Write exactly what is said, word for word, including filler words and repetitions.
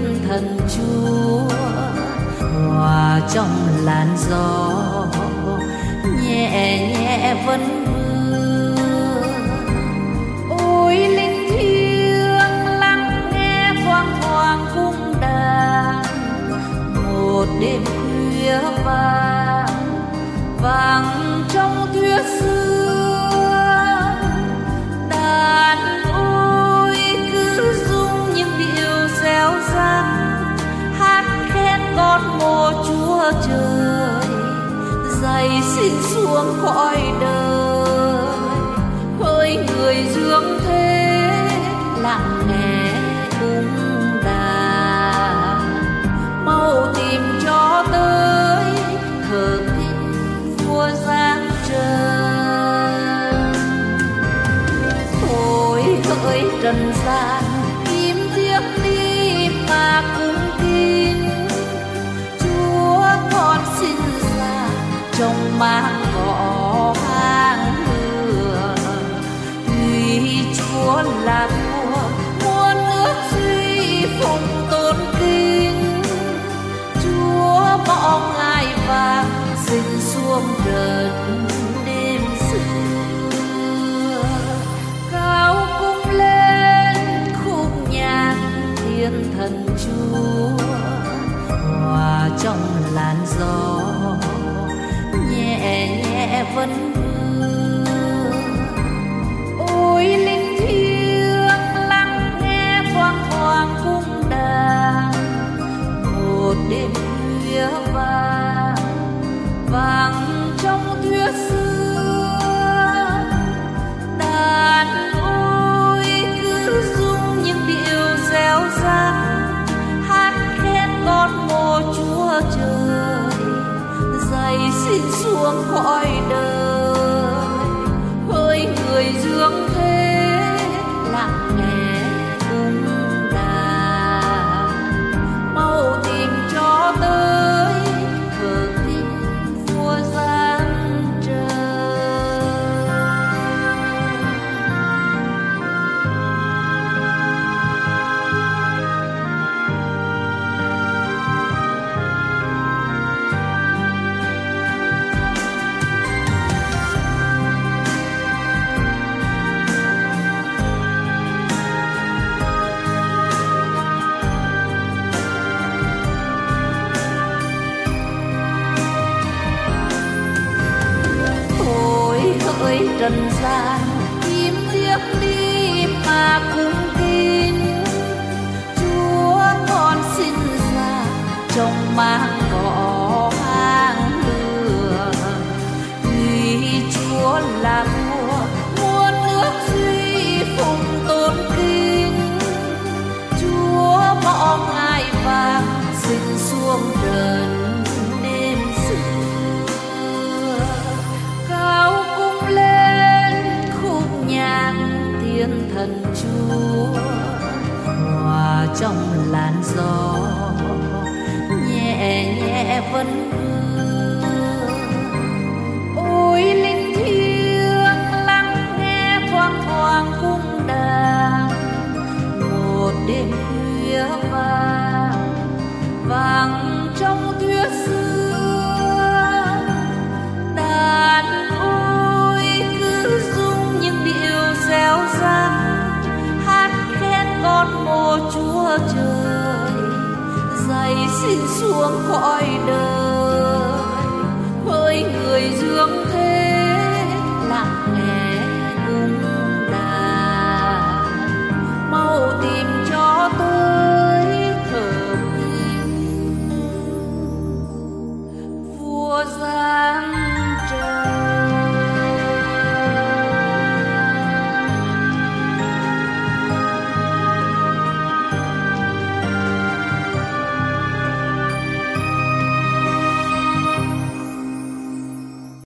thiên thần Chúa hòa trong làn gió nhẹ nhẹ vẫn vương. Ôi linh thiêng lắng nghe thoang thoảng cung đàn, một đêm khuya vàng vàng trong thuyết xưa. Đàn ôi cứ rung những điệu réo rắt, hát khen con một Chúa trời dày xin xuống cõi đời. Hỡi người dương thế lặng nghe cung đàn, mau tìm cho tới thờ kính vua giáng trần. Thôi hỡi trần gian im tiếc đi mà cung kính Chúa con xin ra trong mang cỏ hang hừa. Tuy Chúa là vua muôn nước duy phụng tôn kính, Chúa bỏ ngai vàng sinh xuống đất đêm xưa. Cao cung lên khúc nhạc thiên thần Chúa hòa trong làn gió nhẹ nhẹ vẫn vương. Ôi linh thiêng lắng nghe thoang thoảng cung đàn, một đêm khuya vàng vàng trong thuyết xưa. Đàn ôi cứ rung những điệu réo rắt, hát khen con một Chúa trời dày xin xuống cõi đời. Hỡi người dương thế lặng nghe cung đàn, mau tìm cho tới thờ kính vua giáng trần. Hỡi trần gian im tiếc đi mà cung kính Chúa con xin ra trong mang cỏ hang hừa. Tuy Chúa là vua muôn nước duy phụng tôn kính, Chúa bỏ ngai vàng sinh xuống trần đêm xưa. Cao cung lên khúc nhạc thiên thần Chúa hòa trong làn gió nhẹ nhẹ vẫn vương. Ôi linh thiêng lắng nghe thoang thoảng cung đàn, một đêm khuya vàng vàng trong thuyết xưa. Đàn ôi cứ rung những điệu réo rắt, hát khen con một Chúa trời dày xin xuống cõi đời.